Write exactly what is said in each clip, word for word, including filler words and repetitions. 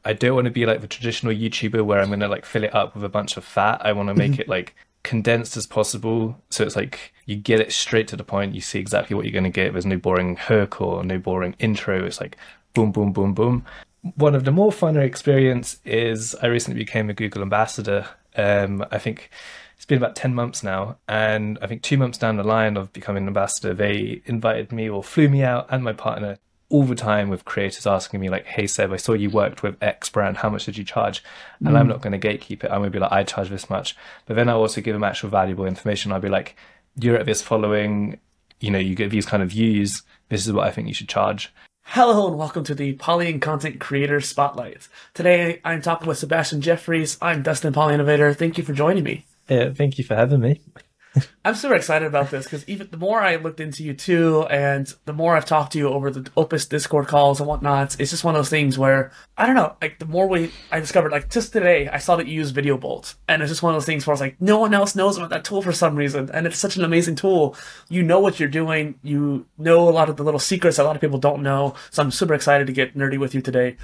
I don't want to be like the traditional YouTuber where I'm going to like fill it up with a bunch of fat. I want to make it like condensed as possible. So it's like you get it straight to the point. You see exactly what you're going to get. There's no boring hook or no boring intro. It's like boom, boom, boom, boom. One of the more funner experience is I recently became a Google ambassador. Um, I think it's been about ten months now. And I think two months down the line of becoming an ambassador, they invited me or flew me out and my partner all the time with creators asking me like, hey Seb, I saw you worked with X brand, how much did you charge? And mm. I'm not going to gatekeep it. I'm going to be like, I charge this much. But then I also give them actual valuable information. I'll be like, you're at this following, you know, you get these kind of views. This is what I think you should charge. Hello and welcome to the Polyane Content Creator Spotlight. Today I'm talking with Sebastian Jeffries. I'm Dustin, Poly Innovator. Thank you for joining me. Yeah, thank you for having me. I'm super excited about this because even the more I looked into you too, and the more I've talked to you over the Opus Discord calls and whatnot, it's just one of those things where, I don't know, like the more we, I discovered, like just today, I saw that you use Video Bolt, and it's just one of those things where I was like, no one else knows about that tool for some reason, and it's such an amazing tool. You know what you're doing, you know a lot of the little secrets that a lot of people don't know, so I'm super excited to get nerdy with you today.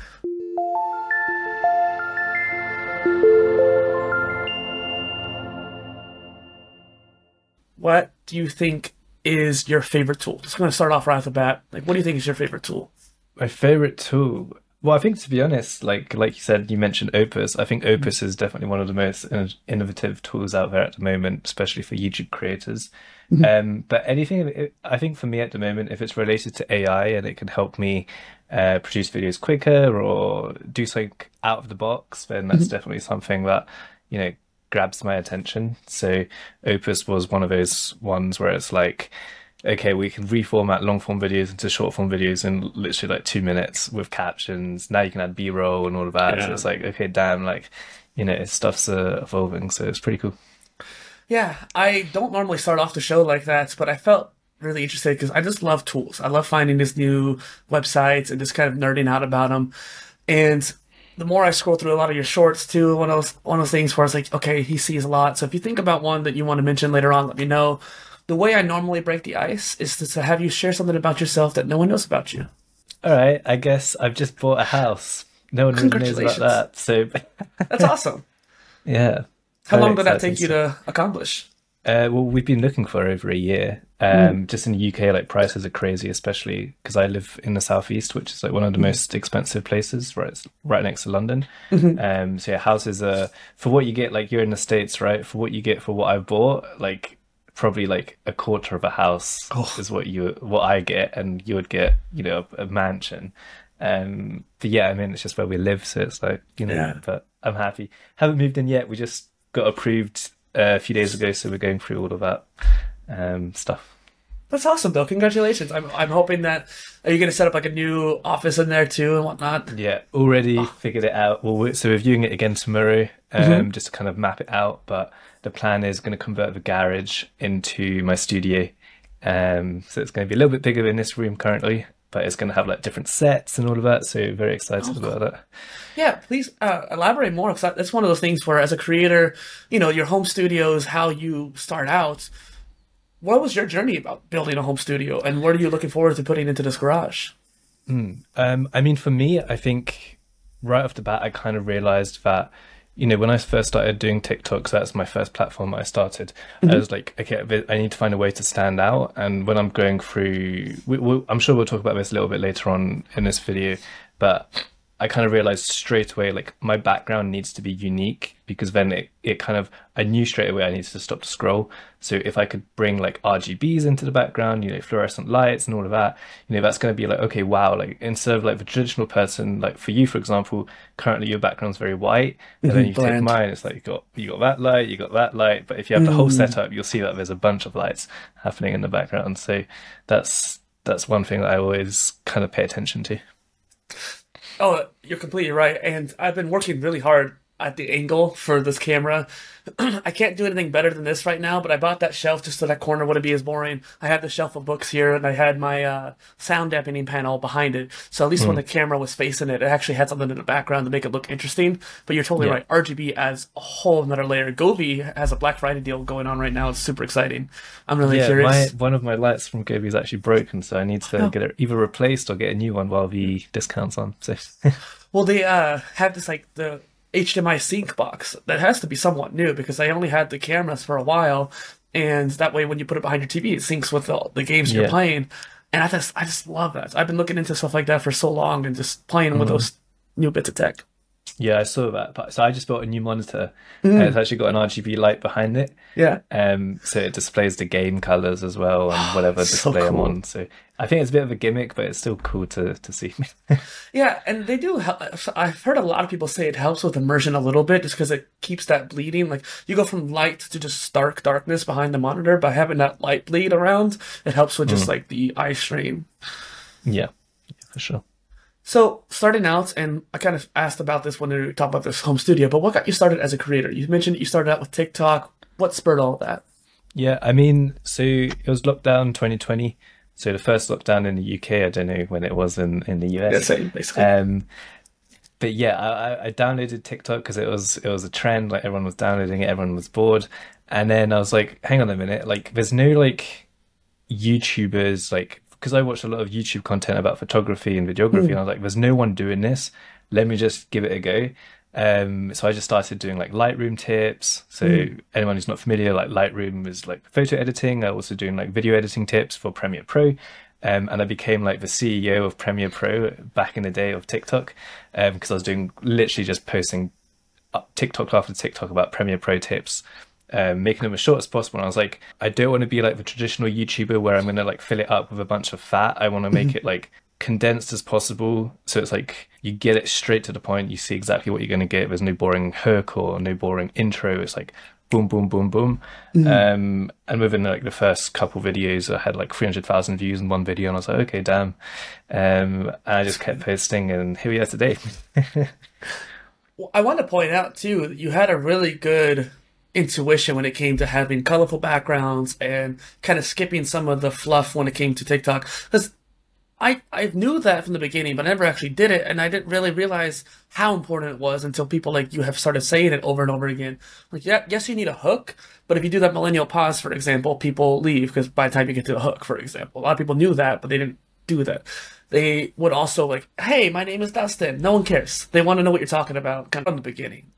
What do you think is your favorite tool? Just going to start off right off the bat. Like, what do you think is your favorite tool? My favorite tool? Well, I think, to be honest, like like you said, you mentioned Opus. I think Opus mm-hmm. is definitely one of the most innovative tools out there at the moment, especially for YouTube creators. Mm-hmm. Um, but anything, I think for me at the moment, if it's related to A I and it can help me uh, produce videos quicker or do something out of the box, then that's mm-hmm. definitely something that, you know, grabs my attention. So Opus was one of those ones where it's like, okay, we can reformat long form videos into short form videos in literally like two minutes with captions. Now you can add B-roll and all of that. Yeah. So it's like, okay, damn, like, you know, stuff's uh, evolving. So it's pretty cool. Yeah, I don't normally start off the show like that, but I felt really interested because I just love tools. I love finding these new websites and just kind of nerding out about them. And the more I scroll through a lot of your shorts too, one of those one of those things where it's like, okay, he sees a lot. So if you think about one that you want to mention later on, let me know. The way I normally break the ice is to, to have you share something about yourself that no one knows about you. All right, I guess I've just bought a house. No one really knows about that. So that's awesome. Yeah. How long did that take you to accomplish? Uh, well, we've been looking for over a year. Um, mm. Just in the U K, like prices are crazy, especially because I live in the southeast, which is like one of the mm. most expensive places, right? It's right next to London. Mm-hmm. Um, so yeah, houses are for what you get. Like you're in the States, right? For what you get for what I bought, like probably like a quarter of a house oh. is what you what I get, and you would get, you know, a, a mansion. Um, but yeah, I mean, it's just where we live, so it's like, you know. Yeah. But I'm happy. Haven't moved in yet. We just got approved Uh, a few days ago, so we're going through all of that um, stuff. That's awesome, though. Congratulations. I'm I'm hoping that, are you going to set up like a new office in there too and whatnot? Yeah, already oh. figured it out. Well, we're, so we're viewing it again tomorrow, um, mm-hmm. just to kind of map it out. But the plan is going to convert the garage into my studio. Um, so it's going to be a little bit bigger than this room currently, but it's going to have like different sets and all of that. So very excited oh, about that. Yeah, please uh, elaborate more, because that's one of those things where, as a creator, you know, your home studio is how you start out. What was your journey about building a home studio, and what are you looking forward to putting into this garage? Mm, um, I mean, for me, I think right off the bat, I kind of realized that, you know, when I first started doing TikToks, that's my first platform that I started. Mm-hmm. I was like, okay, I need to find a way to stand out. And when I'm going through, we, we, I'm sure we'll talk about this a little bit later on in this video, but I kind of realized straight away, like, my background needs to be unique, because then it, it kind of, I knew straight away I needed to stop the scroll. So if I could bring like R G Bs into the background, you know, fluorescent lights and all of that, you know, that's going to be like, okay, wow, like instead of like the traditional person, like for you, for example, currently your background's very white, and then you Bland. take mine, it's like you got you got that light, you got that light, but if you have the mm. whole setup, you'll see that there's a bunch of lights happening in the background. So that's that's one thing that I always kind of pay attention to. Oh, you're completely right. And I've been working really hard at the angle for this camera. I can't do anything better than this right now, but I bought that shelf just so that corner wouldn't be as boring. I had the shelf of books here, and I had my uh, sound dampening panel behind it. So at least mm. when the camera was facing it, it actually had something in the background to make it look interesting. But you're totally yeah. right. R G B adds a whole another layer. Govee has a Black Friday deal going on right now. It's super exciting. I'm really yeah, curious. My, one of my lights from Govee is actually broken, so I need to oh. get it either replaced or get a new one while the discount's on. So. Well, they uh have this like the H D M I sync box that has to be somewhat new because they only had the cameras for a while, and that way when you put it behind your T V, it syncs with the, the games Yeah. you're playing. And I just I just love that. I've been looking into stuff like that for so long and just playing with those new bits of tech. Yeah, I saw that. But- So I just bought a new monitor, and it's actually got an R G B light behind it. Yeah. Um, so it displays the game colors as well and whatever So display I'm cool. on. So I think it's a bit of a gimmick, but it's still cool to to see. Yeah, and they do help. I've heard a lot of people say it helps with immersion a little bit just because it keeps that bleeding. Like, you go from light to just stark darkness behind the monitor by having that light bleed around. It helps with just like the eye strain. Yeah, yeah, for sure. So, starting out, and I kind of asked about this when we were talking about this home studio, but what got you started as a creator? You mentioned that you started out with TikTok. What spurred all of that? Yeah, I mean, so it was lockdown twenty twenty. So the first lockdown in the U K, I don't know when it was in, in the U S. Yeah, same, basically. Um, but yeah, I, I- I downloaded TikTok because it was it was a trend. Like everyone was downloading it, everyone was bored, and then I was like, hang on a minute, like there's no like YouTubers like because I watched a lot of YouTube content about photography and videography, and I was like, there's no one doing this. Let me just give it a go. Um, so I just started doing like Lightroom tips. So anyone who's not familiar, like Lightroom is like photo editing. I also doing like video editing tips for Premiere Pro. Um, and I became like the C E O of Premiere Pro back in the day of TikTok, um, because I was doing literally just posting up TikTok after TikTok about Premiere Pro tips, um, making them as short as possible. And I was like, I don't want to be like the traditional YouTuber where I'm going to like fill it up with a bunch of fat. I want to make it like condensed as possible. So it's like you get it straight to the point. You see exactly what you're going to get. There's no boring hook or no boring intro. It's like boom, boom, boom, boom. Um, and within like the first couple videos, I had like three hundred thousand views in one video. And I was like, okay, damn. Um, and I just kept posting, and here we are today. Well, I want to point out, too, that you had a really good intuition when it came to having colorful backgrounds and kind of skipping some of the fluff when it came to TikTok. Because I, I knew that from the beginning, but I never actually did it, and I didn't really realize how important it was until people like you have started saying it over and over again. Like, yeah, yes, you need a hook, but if you do that millennial pause, for example, people leave because by the time you get to the hook, for example, a lot of people knew that, but they didn't do that. They would also like, hey, my name is Dustin. No one cares. They want to know what you're talking about kind of from the beginning.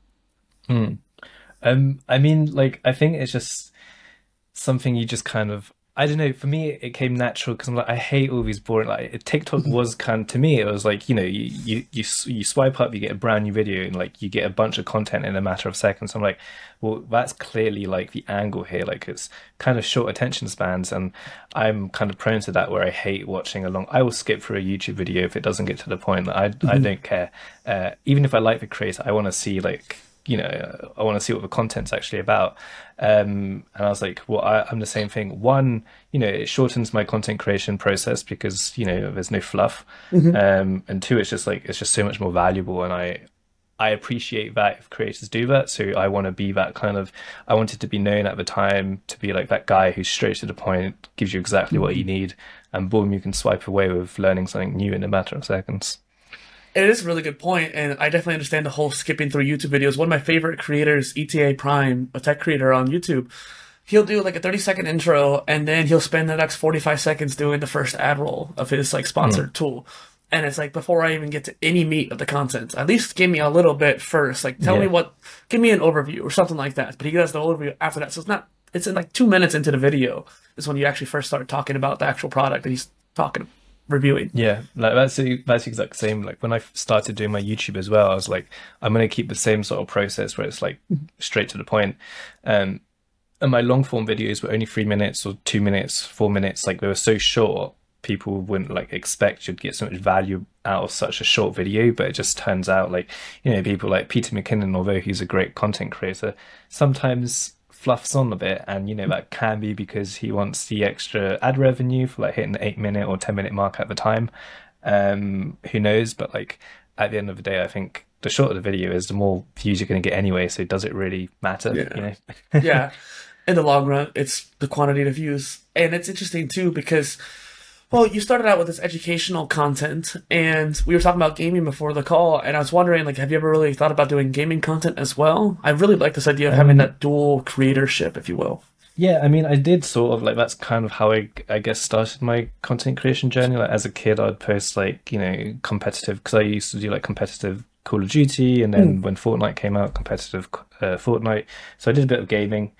Um, I mean, like, I think it's just something you just kind of, I don't know, for me, it came natural because I'm like, I hate all these boring, like, TikTok was kind of, to me, it was like, you know, you, you, you, s- you swipe up, you get a brand new video, and like, you get a bunch of content in a matter of seconds. I'm like, well, that's clearly like the angle here. Like, it's kind of short attention spans, and I'm kind of prone to that where I hate watching a long, I will skip through a YouTube video if it doesn't get to the point. I, I don't care. Uh, even if I like the creator, I want to see like, you know, I want to see what the content's actually about. Um, and I was like, well, I, I'm the same thing. One, you know, it shortens my content creation process because, you know, there's no fluff. Um, and two, it's just like, it's just so much more valuable. And I, I appreciate that if creators do that. So I want to be that kind of, I wanted to be known at the time to be like that guy who's straight to the point, gives you exactly what you need, and boom, you can swipe away with learning something new in a matter of seconds. It is a really good point, and I definitely understand the whole skipping through YouTube videos. One of my favorite creators, E T A Prime, a tech creator on YouTube, he'll do like a thirty second intro, and then he'll spend the next forty-five seconds doing the first ad roll of his like sponsored tool. And it's like, before I even get to any meat of the content, at least give me a little bit first. Like, tell Yeah. me what, give me an overview or something like that. But he does the overview after that. So it's not, it's in like two minutes into the video is when you actually first start talking about the actual product that he's talking, reviewing. Yeah, like that's the that's the exact same. Like when I started doing my YouTube as well, I was like, I'm gonna keep the same sort of process where it's like straight to the point. Um, and my long form videos were only three minutes or two minutes, four minutes. Like they were so short, people wouldn't like expect you'd get so much value out of such a short video. But it just turns out, like, you know, people like Peter McKinnon, although he's a great content creator, sometimes fluffs on a bit, and you know that can be because he wants the extra ad revenue for like hitting the eight minute or ten minute mark at the time. Um who knows, but like at the end of the day, I think the shorter the video is, the more views you're going to get anyway, so does it really matter? Yeah. You know? Yeah, in the long run, it's the quantity of views. And it's interesting too because, well, you started out with this educational content, and we were talking about gaming before the call, and I was wondering, like, have you ever really thought about doing gaming content as well? I really like this idea of having that dual creatorship, if you will. Yeah, I mean, I did sort of like that's kind of how I, I guess, started my content creation journey. Like as a kid, I'd post like, you know, competitive because I used to do like competitive Call of Duty, and Mm. then when Fortnite came out, competitive uh, Fortnite. So I did a bit of gaming.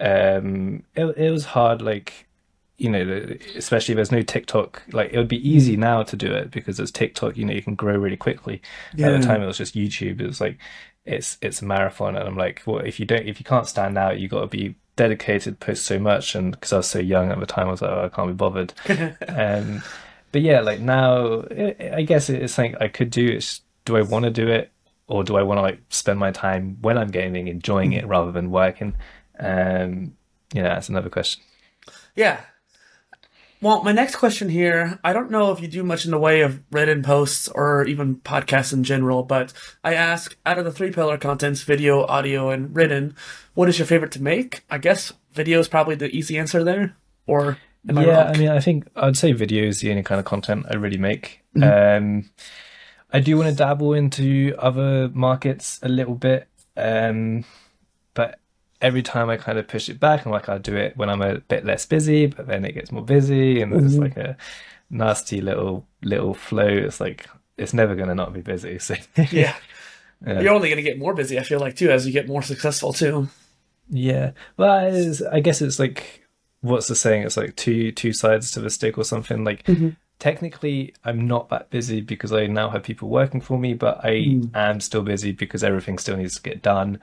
Um, it it was hard, like, you know, the- especially if there's no TikTok. Like it would be easy Mm. now to do it because there's TikTok. You know, you can grow really quickly. At the Yeah. time, it was just YouTube. It was like it's it's a marathon, and I'm like, well, if you don't, if you can't stand out, you got to be dedicated, post so much. And because I was so young at the time, I was like, oh, I can't be bothered. Um, but yeah, like now, I I guess it's something I could do. It's, do I want to do it, or do I want to like spend my time when I'm gaming, enjoying it rather than working? Um, yeah, that's another question. Yeah. Well, my next question here, I don't know if you do much in the way of written posts or even podcasts in general, but I ask, out of the three pillar contents, video, audio, and written, what is your favorite to make? I guess video is probably the easy answer there, or am I Yeah, wrong? I mean, I think I'd say video is the only kind of content I really make. Mhm. Um, I do want to dabble into other markets a little bit, um, but every time I kind of push it back, I'm like, I'll do it when I'm a bit less busy, but then it gets more busy, and there's Mhm. like a nasty little little flow. It's like it's never gonna not be busy. So Yeah. yeah, You're only going to get more busy, I feel like, too, as you get more successful, too. yeah. Well, it's, I guess it's like what's the saying? It's like two two sides to the stick or something. Like Mhm. technically, I'm not that busy because I now have people working for me, but I Mm. am still busy because everything still needs to get done.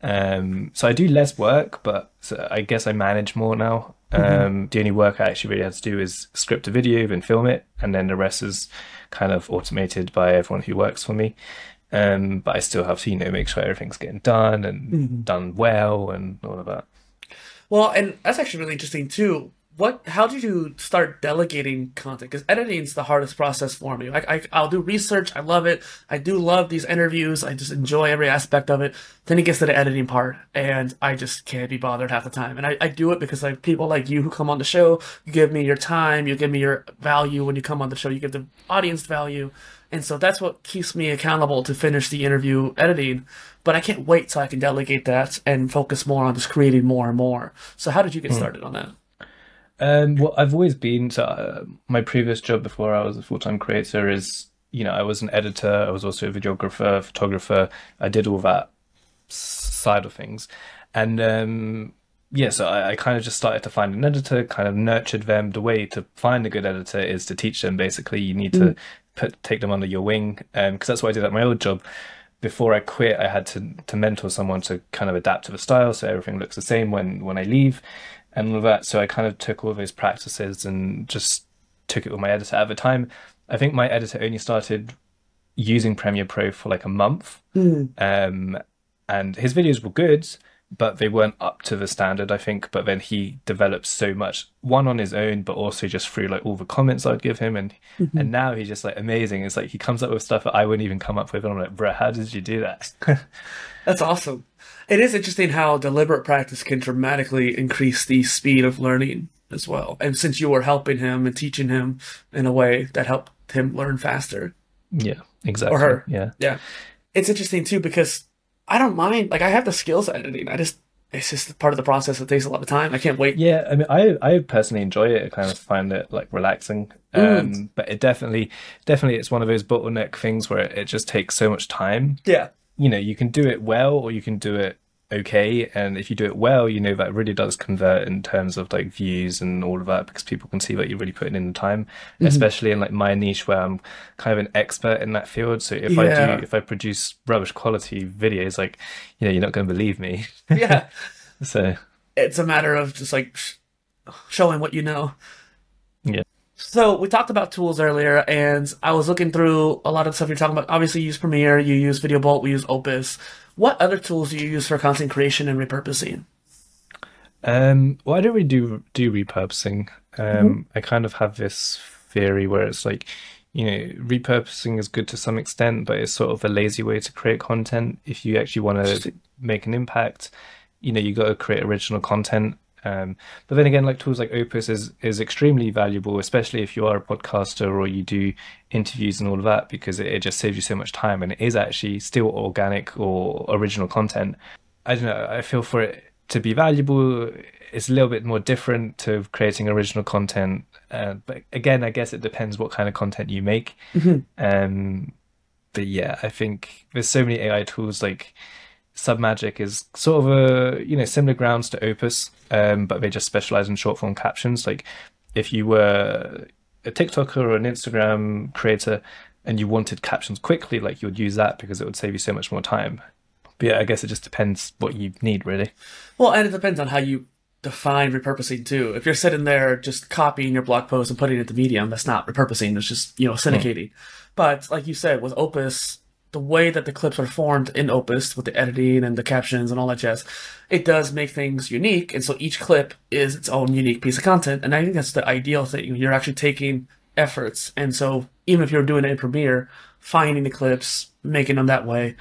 Um, so I do less work, but so I guess I manage more now. Mhm. Um, the only work I actually really have to do is script a video, then film it, and then the rest is kind of automated by everyone who works for me. Um, but I still have to, you know, make sure everything's getting done and Mhm. done well and all of that. Well, and that's actually really interesting too. What? How did you start delegating content? Because editing's the hardest process for me. Like, I, I'll do research. I love it. I do love these interviews. I just enjoy every aspect of it. Then it gets to the editing part, and I just can't be bothered half the time. And I, I do it because like people like you who come on the show, you give me your time, you give me your value when you come on the show. You give the audience value, and so that's what keeps me accountable to finish the interview editing. But I can't wait till I can delegate that and focus more on just creating more and more. So how did you get Hmm. started on that? Um, well, I've always been so uh, my previous job before I was a full-time creator is, you know, I was an editor, I was also a videographer, photographer. I did all that s- side of things. And um yeah, so I, I kind of just started to find an editor, kind of nurtured them. The way to find a good editor is to teach them. Basically, you need Mm. to put take them under your wing, um, because that's what I did at my old job. Before I quit, I had to to mentor someone to kind of adapt to the style, so everything looks the same when when I leave, and all of that. So I kind of took all those practices and just took it with my editor. At the time, I think my editor only started using Premiere Pro for like a month, Mm. um, and his videos were good, but they weren't up to the standard, I think. But then he developed so much, one on his own, but also just through like all the comments I'd give him, and Mhm. and now he's just like amazing. It's like he comes up with stuff that I wouldn't even come up with, and I'm like, bro, how did you do that? That's awesome. It is interesting how deliberate practice can dramatically increase the speed of learning as well. And since you were helping him and teaching him in a way that helped him learn faster, Yeah, or exactly. her. Yeah. Yeah. It's interesting too because I don't mind. Like, I have the skills at editing. I just, it's just part of the process that takes a lot of time. I can't wait. Yeah, I mean, I I personally enjoy it. I kind of find it like relaxing. Mm. Um, but it definitely, definitely, it's one of those bottleneck things where it, it just takes so much time. Yeah. You know, you can do it well or you can do it okay. And if you do it well, you know, that really does convert in terms of like views and all of that because people can see that you're really putting in the time, Mhm. especially in like my niche where I'm kind of an expert in that field. So if I do, Yeah. if I produce rubbish quality videos, like, you know, you're not going to believe me. Yeah. So, It's a matter of just like sh- showing what you know. yeah. So we talked about tools earlier, and I was looking through a lot of the stuff you're talking about. Obviously, you use Premiere, you use VideoBolt, we use Opus. What other tools do you use for content creation and repurposing? Um, well, I don't really do do repurposing. Mhm. Um, I kind of have this theory where it's like, you know, repurposing is good to some extent, but it's sort of a lazy way to create content. If you actually want to Interesting. make an impact, you know, you got to create original content. Um, but then again, like tools like Opus is is extremely valuable, especially if you are a podcaster or you do interviews and all of that, because it, it just saves you so much time and it is actually still organic or original content. I don't know. I feel for it. to be valuable, it's a little bit more different to creating original content. Uh, but again, I guess it depends what kind of content you make. Mm-hmm. Um, but yeah, I think there's so many A I tools. Like Submagic is sort of a, you know, similar grounds to Opus, um, but they just specialize in short form captions. Like if you were a TikToker or an Instagram creator and you wanted captions quickly, like you would use that because it would save you so much more time. But yeah, I guess it just depends what you need, really. Well, and it depends on how you define repurposing too. If you're sitting there just copying your blog post and putting it into Medium, that's not repurposing. It's just, you know, syndicating. Mm. But like you said, with Opus, the way that the clips are formed in Opus with the editing and the captions and all that jazz, it does make things unique. And so each clip is its own unique piece of content. And I think that's the ideal thing. You're actually taking efforts. And so even if you're doing it in Premiere, finding the clips, making them that way.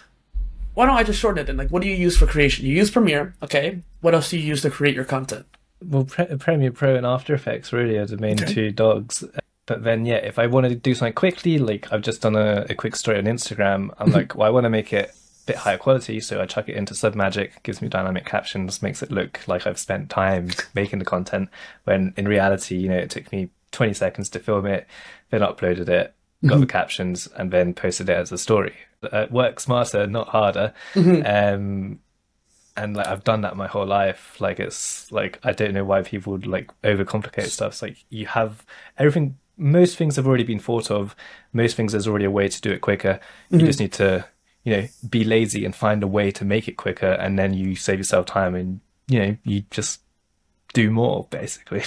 Why don't I just shorten it then? Like, what do you use for creation? You use Premiere, okay. What else do you use to create your content? Well, Pre- Premiere Pro and After Effects really are the main okay. two dogs. But then, yeah, if I wanted to do something quickly, like I've just done a, a quick story on Instagram, I'm like, well, I want to make it a bit higher quality, so I chuck it into Submagic, gives me dynamic captions, makes it look like I've spent time making the content, when in reality, you know, it took me twenty seconds to film it, then uploaded it, got mm-hmm. the captions, and then posted it as a story. Uh, work smarter, not harder. Mm-hmm. Um, and like I've done that my whole life. Like it's like I don't know why people would like overcomplicate stuff. It's like you have everything. Most things have already been thought of. Most things there's already a way to do it quicker. You mm-hmm. just need to, you know, be lazy and find a way to make it quicker, and then you save yourself time, and you know, you just do more basically.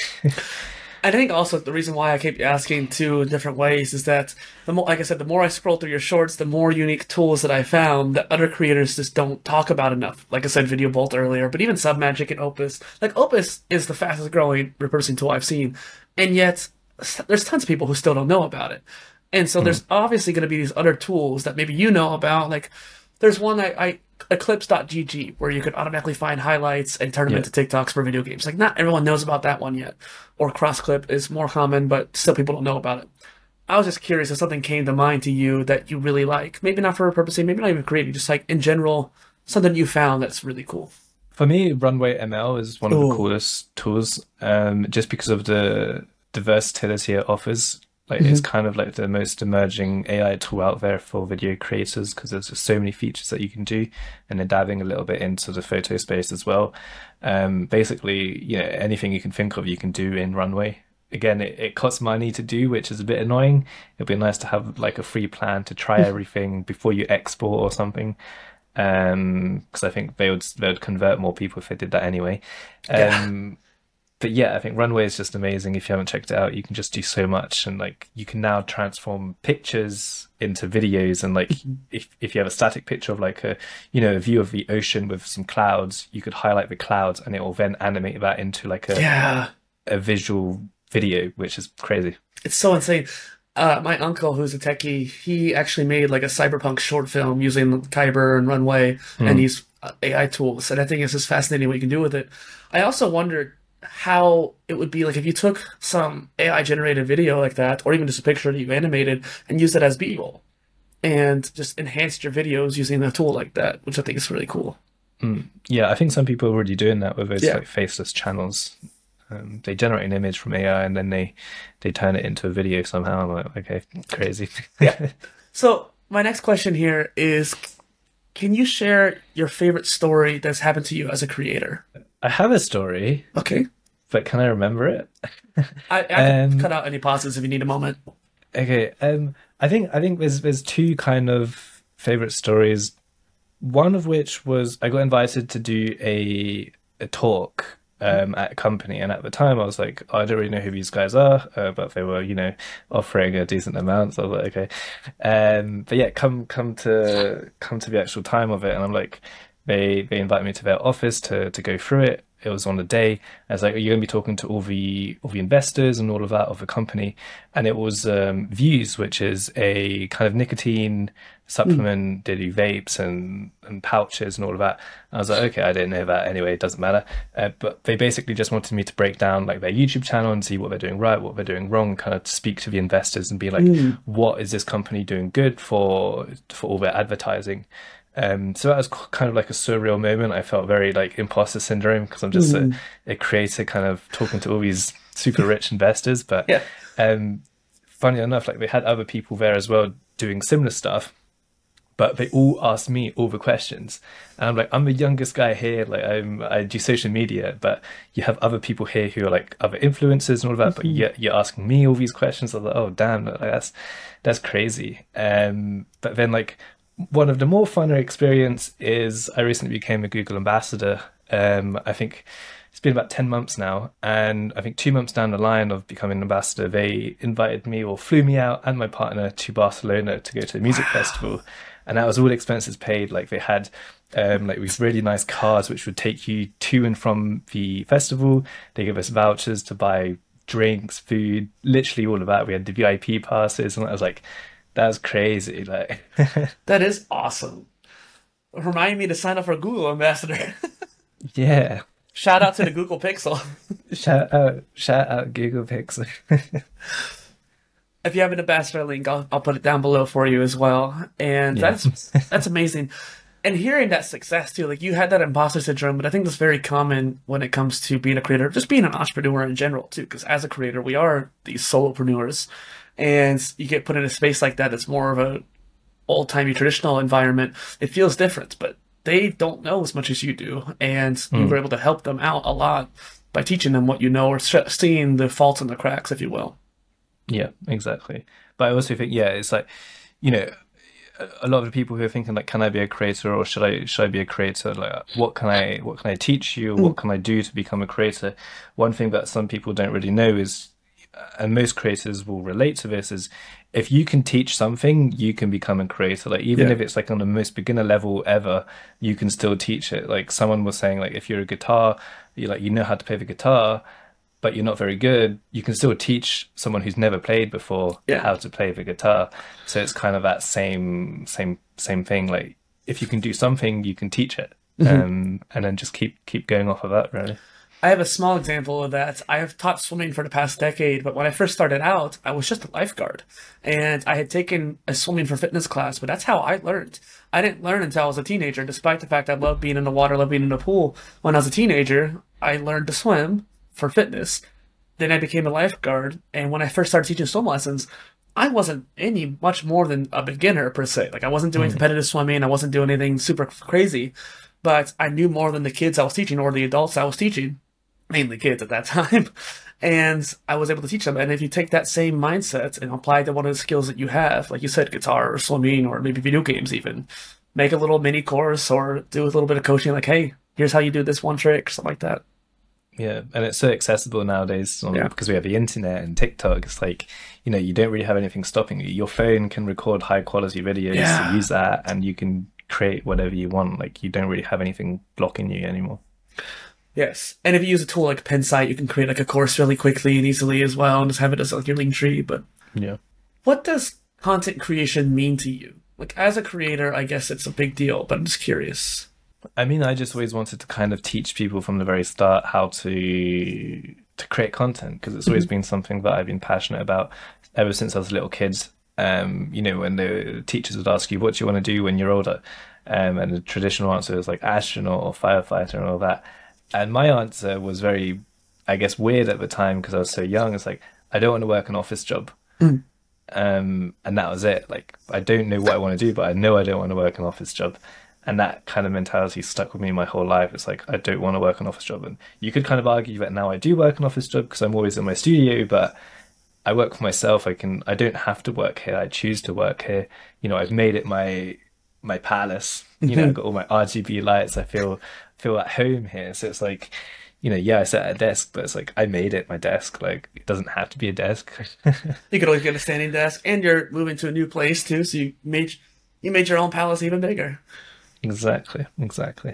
I think also the reason why I keep asking two different ways is that the more, like I said, the more I scroll through your shorts, the more unique tools that I found that other creators just don't talk about enough. Like I said, Video Bolt earlier, but even Submagic and Opus. Like Opus is the fastest growing repurposing tool I've seen, and yet there's tons of people who still don't know about it. And so mm. there's obviously going to be these other tools that maybe you know about. Like there's one I, I eclipse dot g g where you could automatically find highlights and turn them yeah. into TikToks for video games. Like not everyone knows about that one yet. Or CrossClip is more common, but still people don't know about it. I was just curious if something came to mind to you that you really like. Maybe not for repurposing, maybe not even creating, just like in general, something you found that's really cool. For me, Runway M L is one of Ooh. the coolest tools, um, just because of the the versatility it offers. Like mm-hmm. it's kind of like the most emerging A I tool out there for video creators, because there's just so many features that you can do, and they're diving a little bit into the photo space as well. Um, basically, you know, anything you can think of, you can do in Runway. Again, it, it costs money to do, which is a bit annoying. It'd be nice to have like a free plan to try everything before you export or something. Um, because I think they would they would convert more people if they did that anyway. Um, yeah. But yeah, I think Runway is just amazing. If you haven't checked it out, you can just do so much, and like you can now transform pictures into videos. And like if if you have a static picture of like a you know a view of the ocean with some clouds, you could highlight the clouds, and it will then animate that into like a yeah. a visual video, which is crazy. It's so insane. Uh, my uncle, who's a techie, he actually made like a cyberpunk short film using Kyber and Runway mm. and these uh, A I tools, and I think it's just fascinating what you can do with it. I also wondered how it would be like if you took some A I generated video like that, or even just a picture that you animated and used it as B-roll and just enhanced your videos using a tool like that, which I think is really cool. Mm. Yeah, I think some people are already doing that with those yeah. like faceless channels. Um, they generate an image from A I and then they they turn it into a video somehow. I'm like, okay, crazy. Yeah. So my next question here is, can you share your favorite story that's happened to you as a creator? I have a story. Okay. But can I remember it? I, I can um, cut out any pauses if you need a moment. Okay. Um, I think I think there's there's two kind of favorite stories. One of which was I got invited to do a a talk um, at a company, and at the time I was like, oh, I don't really know who these guys are, uh, but they were, you know, offering a decent amount, so I was like, okay. Um, but yeah, come come to come to the actual time of it, and I'm like, they they invited me to their office to to go through it. It was on a day. I was like, are you going to be talking to all the all the investors and all of that of the company? And it was um, Vuse, which is a kind of nicotine supplement. Mm. They do vapes and, and pouches and all of that. And I was like, okay, I didn't know that anyway. It doesn't matter. Uh, but they basically just wanted me to break down like their YouTube channel and see what they're doing right, what they're doing wrong, kind of speak to the investors and be like, mm. what is this company doing good for for all their advertising? Um, so that was k- kind of like a surreal moment. I felt very like imposter syndrome because I'm just a, Mm. a creator kind of talking to all these super rich investors. But Yeah. um, funny enough, like they had other people there as well doing similar stuff, but they all asked me all the questions. And I'm like, I'm the youngest guy here. Like I'm, I do social media, but you have other people here who are like other influencers and all that, but Mhm. yet you're asking me all these questions. I was like, oh damn, like, that's that's crazy. Um, but then like one of the more funner experience is I recently became a Google ambassador. Um, I think it's been about ten months now, and I think two months down the line of becoming an ambassador, they invited me or flew me out and my partner to Barcelona to go to a music festival, and that was all expenses paid. Like they had um, like these really nice cars which would take you to and from the festival. They give us vouchers to buy drinks, food, literally all of that. We had the V I P passes, and I was like, that was crazy. Like, That is awesome. Remind me to sign up for Google Ambassador. yeah. Shout out to the Google Pixel. Shout out, shout out Google Pixel. If you have an ambassador link, I'll, I'll put it down below for you as well. And Yeah. that's that's amazing. And hearing that success too, like you had that imposter syndrome, but I think that's very common when it comes to being a creator, just being an entrepreneur in general too. Because as a creator, we are these solopreneurs, and you get put in a space like that that's more of a old timey traditional environment. It feels different, but they don't know as much as you do, and you were able to help them out a lot by teaching them what you know or sh- seeing the faults and the cracks, if you will. Yeah, exactly. But I also think, yeah, it's like, you know, a a lot of the people who are thinking like, can I be a creator or should I should I be a creator? Like, what can I what can I teach you? What can I do to become a creator? One thing that some people don't really know is, and most creators will relate to this, is if you can teach something, you can become a creator. Like even Yeah. if it's like on the most beginner level ever, you can still teach it. Like someone was saying, like if you're a guitar, you like you know how to play the guitar, but you're not very good, you can still teach someone who's never played before Yeah. how to play the guitar. So it's kind of that same same same thing. Like if you can do something, you can teach it, um, and then just keep keep going off of that. Really. I have a small example of that. I have taught swimming for the past decade, but when I first started out, I was just a lifeguard. And I had taken a swimming for fitness class, but that's how I learned. I didn't learn until I was a teenager, despite the fact I loved being in the water, loved being in the pool. When I was a teenager, I learned to swim for fitness. Then I became a lifeguard, and when I first started teaching swim lessons, I wasn't any much more than a beginner per se. Like I wasn't doing competitive swimming, I wasn't doing anything super crazy, but I knew more than the kids I was teaching or the adults I was teaching, mainly kids at that time. And I was able to teach them. And if you take that same mindset and apply it to one of the skills that you have, like you said, guitar or swimming or maybe video games even, make a little mini course or do a little bit of coaching, like, hey, here's how you do this one trick or something like that. Yeah, and it's so accessible nowadays on, Yeah. because we have the internet and TikTok. It's like, you know, you don't really have anything stopping you. Your phone can record high quality videos, Yeah. so use that, and you can create whatever you want. Like you don't really have anything blocking you anymore. Yes. And if you use a tool like Pensight, you can create like a course really quickly and easily as well and just have it as like your link tree. But Yeah. what does content creation mean to you? Like as a creator, I guess it's a big deal, but I'm just curious. I mean, I just always wanted to kind of teach people from the very start how to to create content, because it's always been something that I've been passionate about ever since I was a little kid. Um, you know, when the teachers would ask you, what do you want to do when you're older? Um, and the traditional answer is like astronaut or firefighter and all that. And my answer was very, I guess, weird at the time because I was so young. It's like, I don't want to work an office job. Mm. Um, and that was it. Like, I don't know what I want to do, but I know I don't want to work an office job. And that kind of mentality stuck with me my whole life. It's like, I don't want to work an office job. And you could kind of argue that now I do work an office job because I'm always in my studio, but I work for myself. I can, I don't have to work here. I choose to work here. You know, I've made it my, my palace. You know, I've got all my R G B lights. I feel, feel at home here. So it's like, you know, yeah, I sit at a desk, but it's like, I made it my desk. Like, it doesn't have to be a desk. You could always get a standing desk, and you're moving to a new place too, so you made you made your own palace even bigger. Exactly. Exactly.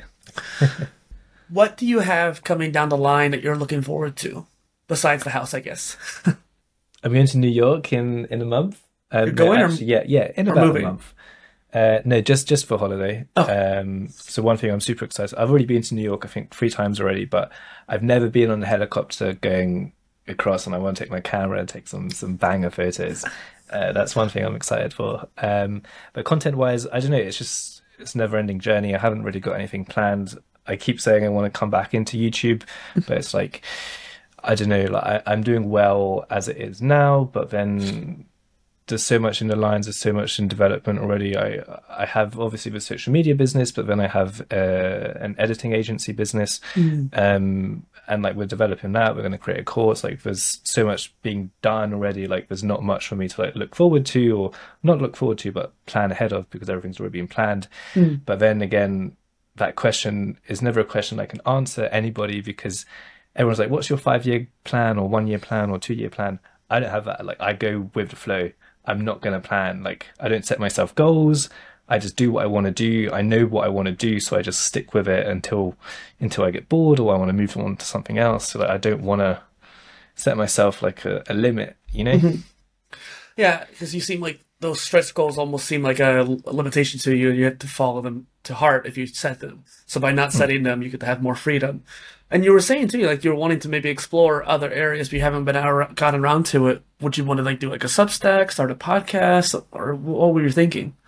What do you have coming down the line that you're looking forward to? Besides the house, I guess. I'm going to New York in, in a month. Um, You're going no, or- actually, yeah, yeah, in or about moving? a month. Uh, no, just just for holiday. Oh. Um, so one thing I'm super excited. I've already been to New York, I think, three times already, but I've never been on a helicopter going across, and I want to take my camera and take some some banger photos. Uh, that's one thing I'm excited for. Um, but content wise, I don't know. It's just it's a never ending journey. I haven't really got anything planned. I keep saying I want to come back into YouTube, but it's like, I don't know, like I, I'm doing well as it is now, but then there's so much in the lines, there's so much in development already. I I have obviously the social media business, but then I have uh, an editing agency business. Mm. Um, and like we're developing that, we're going to create a course. Like there's so much being done already. Like there's not much for me to like look forward to, or not look forward to, but plan ahead of, because everything's already been planned. Mm. But then again, that question is never a question I can answer anybody, because everyone's like, what's your five year plan or one year plan or two year plan? I don't have that. Like I go with the flow. I'm not going to plan. Like I don't set myself goals. I just do what I want to do. I know what I want to do, so I just stick with it until until I get bored or I want to move on to something else. So that I don't want to set myself like a, a limit, you know? Mm-hmm. Yeah, because you seem like those stretch goals almost seem like a, a limitation to you. You have to follow them to heart if you set them. So by not setting mm. them, you could have more freedom. And you were saying too, like you were wanting to maybe explore other areas, but you haven't been out, gotten around to it. Would you want to like do like a Substack, start a podcast, or what were you thinking?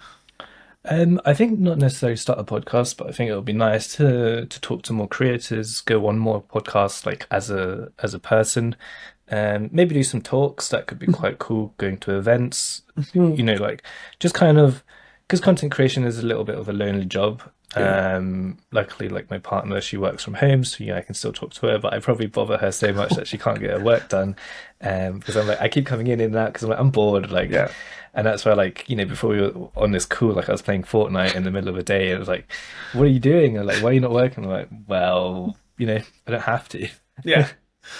Um, I think not necessarily start a podcast, but I think it would be nice to to talk to more creators, go on more podcasts, like as a as a person, um, maybe do some talks. That could be quite cool. Going to events, mm-hmm. you know, like just kind of, because content creation is a little bit of a lonely job. Yeah. Um, luckily, like my partner, she works from home, so yeah, I can still talk to her, but I probably bother her so much that she can't get her work done. Um, because I'm like, I keep coming in and out because I'm like, I'm bored, like, yeah. And that's where, like, you know, before we were on this call, like I was playing Fortnite in the middle of a day, and it was like, what are you doing? And like, why are you not working? I'm like, well, you know, I don't have to. Yeah.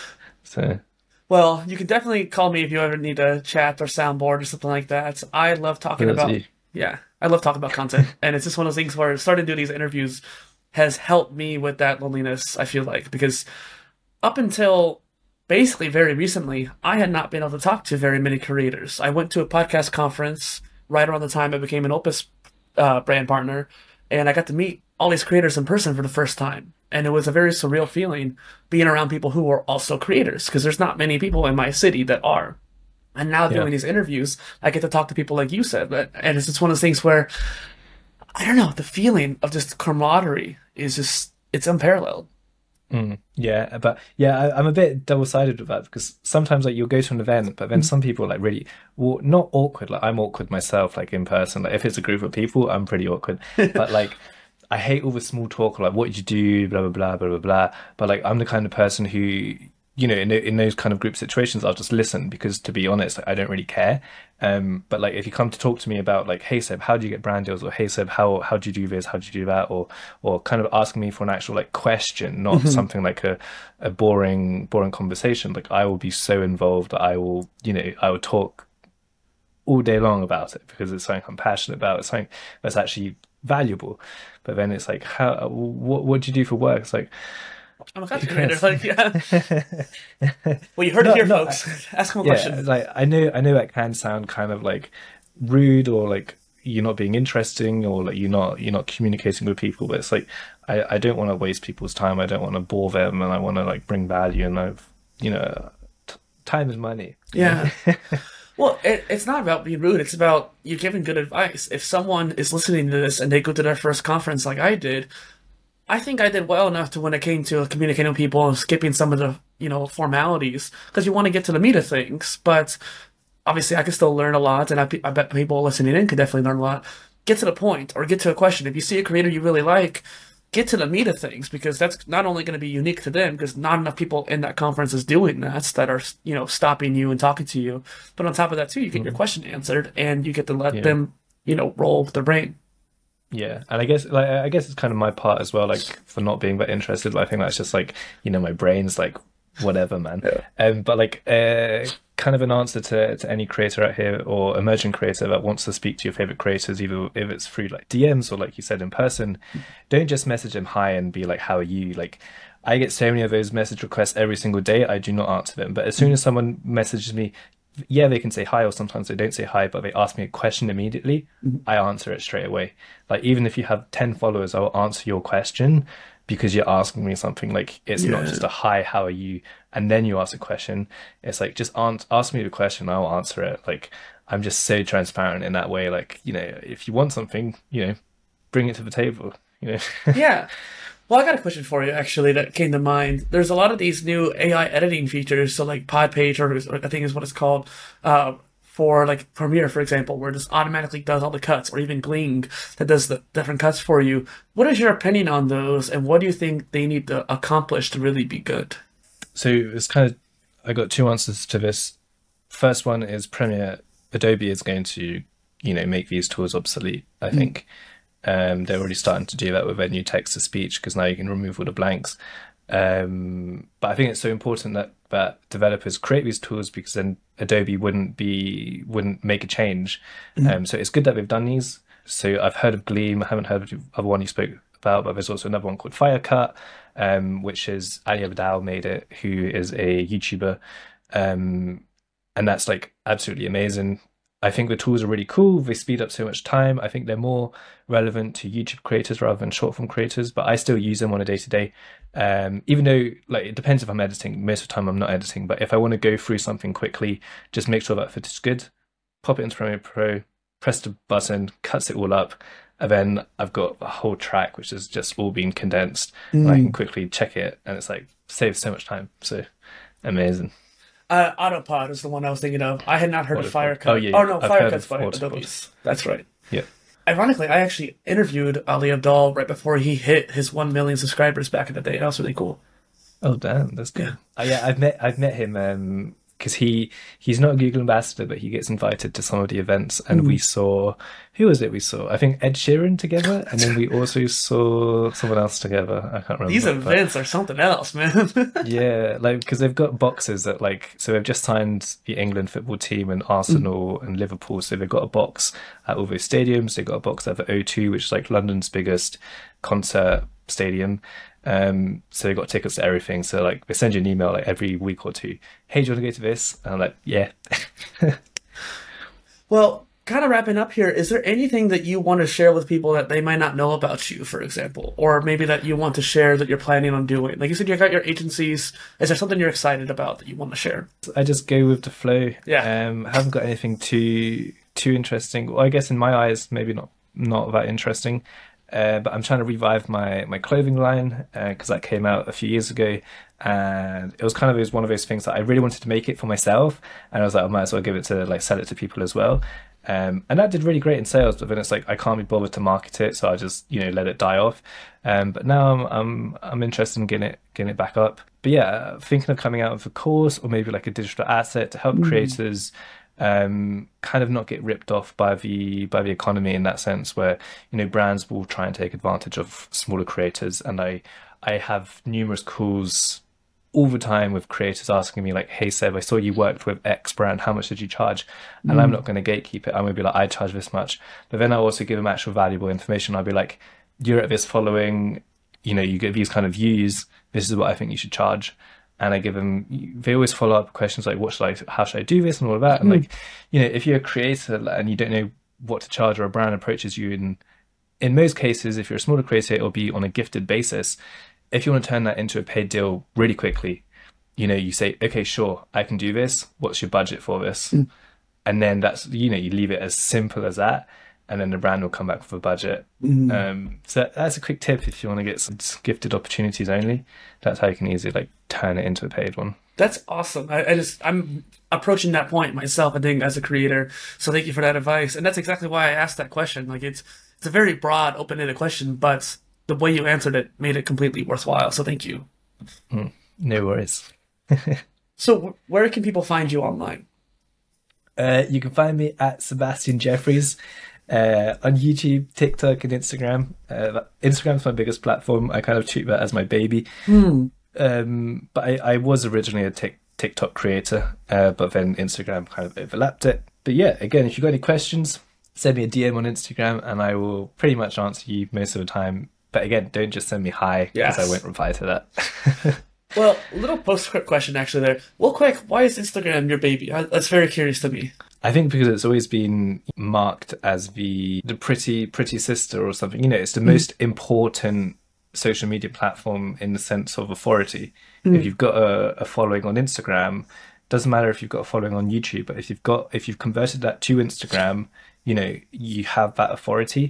So. Well, you can definitely call me if you ever need a chat or soundboard or something like that. I love talking Who about. You? Yeah, I love talking about content, and it's just one of those things where starting to do these interviews has helped me with that loneliness, I feel like, because up until basically very recently, I had not been able to talk to very many creators. I went to a podcast conference right around the time I became an Opus uh, brand partner, and I got to meet all these creators in person for the first time, and it was a very surreal feeling being around people who are also creators, because there's not many people in my city that are. And now doing yeah. these interviews, I get to talk to people like you said. But, and it's just one of those things where, I don't know, the feeling of just camaraderie is just, it's unparalleled. Mm, yeah, but yeah, I, I'm a bit double-sided with that, because sometimes like you'll go to an event, but then mm-hmm. some people like really, well, not awkward. Like I'm awkward myself, like in person. Like if it's a group of people, I'm pretty awkward. But like, I hate all the small talk, like what did you do, blah, blah, blah, blah, blah, blah. But like, I'm the kind of person who, you know, in in those kind of group situations, I'll just listen, because to be honest, like, I don't really care. Um, but like if you come to talk to me about like, hey Seb, how do you get brand deals, or hey Seb, how how do you do this, how do you do that, or or kind of asking me for an actual like question, not mm-hmm. something like a a boring boring conversation. Like I will be so involved that I will, you know, I will talk all day long about it, because it's something I'm passionate about. It's something that's actually valuable. But then it's like, how what what do you do for work? It's like, I'm a content creator. Like, yeah. Well, you heard no, it here, no, folks. Ask him a yeah, question. Like I know, I know that can sound kind of like rude, or like you're not being interesting, or like you're not you're not communicating with people. But it's like I, I don't want to waste people's time. I don't want to bore them, and I want to like bring value. And I've you know, t- time is money. Yeah. Well, it, it's not about being rude. It's about you giving good advice. If someone is listening to this and they go to their first conference like I did, I think I did well enough to when it came to communicating with people and skipping some of the, you know, formalities, because you want to get to the meat of things. But obviously I can still learn a lot, and I, I bet people listening in could definitely learn a lot. Get to the point, or get to a question. If you see a creator you really like, get to the meat of things, because that's not only going to be unique to them, because not enough people in that conference is doing that, that are, you know, stopping you and talking to you. But on top of that too, you get mm-hmm. your question answered, and you get to let yeah. them, you know, roll with their brain. Yeah, and I guess like I guess it's kind of my part as well, like for not being that interested. I think that's just like, you know, my brain's like whatever, man. Yeah. Um, but like uh, kind of an answer to to any creator out here, or emerging creator that wants to speak to your favorite creators, either if it's through like D Ms or like you said in person, don't just message them hi and be like, how are you? Like I get so many of those message requests every single day. I do not answer them, but as soon as someone messages me, yeah, they can say hi, or sometimes they don't say hi, but they ask me a question immediately, mm-hmm. I answer it straight away. Like even if you have ten followers, I will answer your question, because you're asking me something. Like it's yeah. not just a hi, how are you, and then you ask a question. It's like, just ask, ask me the question, I'll answer it. Like I'm just so transparent in that way. Like, you know, if you want something, you know, bring it to the table, you know. Yeah. Well, I got a question for you, actually, that came to mind. There's a lot of these new A I editing features, so like Podpage, or I think is what it's called, uh, for like Premiere, for example, where it just automatically does all the cuts, or even Gling that does the different cuts for you. What is your opinion on those, and what do you think they need to accomplish to really be good? So it's kind of, I got two answers to this. First one is Premiere. Adobe is going to, you know, make these tools obsolete, I think. Mm. Um, they're already starting to do that with their new text-to-speech, because now you can remove all the blanks. Um, but I think it's so important that, that developers create these tools, because then Adobe wouldn't be wouldn't make a change. Mm-hmm. Um, so it's good that they've done these. So I've heard of Gleam. I haven't heard of the other one you spoke about, but there's also another one called Firecut, um, which is Ali Abdaal made it, who is a YouTuber, um, and that's like absolutely amazing. I think the tools are really cool. They speed up so much time. I think they're more relevant to YouTube creators rather than short form creators, but I still use them on a day to day. Um, even though, like, it depends if I'm editing. Most of the time I'm not editing, but if I want to go through something quickly, just make sure that footage is good, pop it into Premiere Pro, press the button, cuts it all up, and then I've got a whole track which has just all been condensed, mm. and I can quickly check it, and it's like saves so much time. So amazing. Uh, Autopod is the one I was thinking of. I had not heard Autopod. of Firecut. Oh, yeah, oh no, I've Firecut's by Adobe's. That's right. Yeah. Ironically, I actually interviewed Ali Abdaal right before he hit his one million subscribers back in the day. That was really cool. Oh damn, that's good. Yeah, uh, yeah I've met I've met him um because he he's not a Google ambassador, but he gets invited to some of the events, and mm. we saw, who was it we saw? I think Ed Sheeran together, and then we also saw someone else together. I can't remember. These events but, are something else, man. Yeah, like, because they've got boxes that, like, so they've just signed the England football team and Arsenal mm. and Liverpool, so they've got a box at all those stadiums. They've got a box at the O two, which is like London's biggest concert stadium. Um, so they got tickets to everything. So like they send you an email like every week or two. Hey, do you want to go to this? And I'm like, yeah. Well, kind of wrapping up here, is there anything that you want to share with people that they might not know about you, for example, or maybe that you want to share that you're planning on doing? Like you said, you got your agencies. Is there something you're excited about that you want to share? I just go with the flow. Yeah. Um, I haven't got anything too too interesting. Well, I guess in my eyes, maybe not not that interesting. Uh, but I'm trying to revive my, my clothing line, because uh, that came out a few years ago, and it was kind of it was one of those things that I really wanted to make it for myself, and I was like, I might as well give it to, like, sell it to people as well. Um, and that did really great in sales, but then it's like I can't be bothered to market it, so I just, you know, let it die off. Um, but now I'm I'm I'm interested in getting it getting it back up. But yeah, thinking of coming out with a course or maybe like a digital asset to help mm. creators. Um, kind of not get ripped off by the by the economy in that sense, where, you know, brands will try and take advantage of smaller creators, and I I have numerous calls all the time with creators asking me like, hey Seb, I saw you worked with X brand, how much did you charge? And mm. I'm not going to gatekeep it. I'm going to be like, I charge this much, but then I also give them actual valuable information. I'll be like, you're at this following, you know, you get these kind of views, this is what I think you should charge. And I give them, they always follow up questions like, what should I, how should I do this and all of that? And like, you know, if you're a creator and you don't know what to charge, or a brand approaches you, in, in most cases, if you're a smaller creator, it'll be on a gifted basis. If you want to turn that into a paid deal really quickly, you know, you say, okay, sure, I can do this. What's your budget for this? Mm. And then that's, you know, you leave it as simple as that. And then the brand will come back with a budget. Mm. Um, so that's a quick tip if you want to get some gifted opportunities only. That's how you can easily like turn it into a paid one. That's awesome. I, I just I'm approaching that point myself, I think, as a creator. So thank you for that advice. And that's exactly why I asked that question. Like it's it's a very broad, open-ended question, but the way you answered it made it completely worthwhile. So thank you. Mm, no worries. So where can people find you online? Uh, you can find me at Sebastian Jeffries. Uh, on YouTube, TikTok, and Instagram. Uh, Instagram's my biggest platform. I kind of treat that as my baby. Mm. Um, but I, I was originally a tic, TikTok creator, uh, but then Instagram kind of overlapped it. But yeah, again, if you've got any questions, send me a D M on Instagram, and I will pretty much answer you most of the time. But again, don't just send me hi, because yes. I won't reply to that. Well, a little postscript question actually there. Well, quick, why is Instagram your baby? I, that's very curious to me. I think because it's always been marked as the the pretty pretty sister or something. You know, it's the mm. most important social media platform in the sense of authority. Mm. If you've got a, a following on Instagram, doesn't matter if you've got a following on YouTube, but if you've got if you've converted that to Instagram, you know, you have that authority.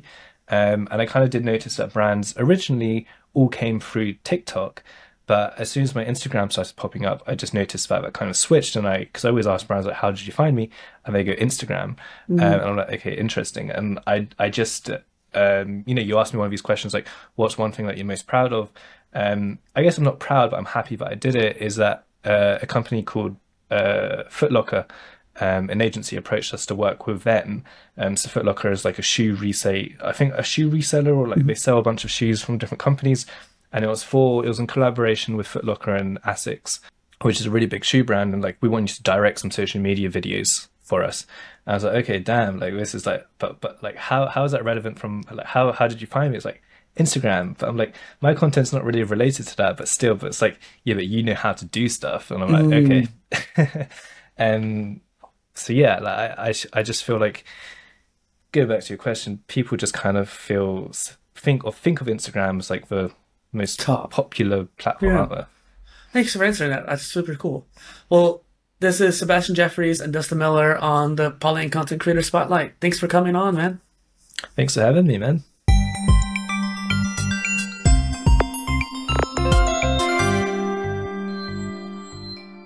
Um, and I kind of did notice that brands originally all came through TikTok. But as soon as my Instagram started popping up, I just noticed that that kind of switched. And I, because I always ask brands, like, how did you find me? And they go, Instagram. Mm. Um, and I'm like, okay, interesting. And I, I just, um, you know, you asked me one of these questions, like, what's one thing that you're most proud of? Um, I guess I'm not proud, but I'm happy that I did it, is that uh, a company called uh, Foot Locker, um, an agency, approached us to work with them. Um, so Foot Locker is like a shoe resale, I think a shoe reseller, or like mm. they sell a bunch of shoes from different companies. And it was for, it was in collaboration with Foot Locker and Asics, which is a really big shoe brand. And like, we want you to direct some social media videos for us. And I was like, okay, damn, like this is like, but, but like, how, how is that relevant from, like, how, how did you find me? It's like Instagram. But I'm like, my content's not really related to that, but still, but it's like, yeah, but you know how to do stuff. And I'm like, mm. okay. And so, yeah, like I, I, I just feel like, go back to your question, people just kind of feel, think or think of Instagram as like the most top popular platform yeah. out there. Thanks for answering that. That's super cool. Well, this is Sebastian Jeffries and Dustin Miller on the Polyane Content Creator Spotlight. Thanks for coming on, man. Thanks for having me, man.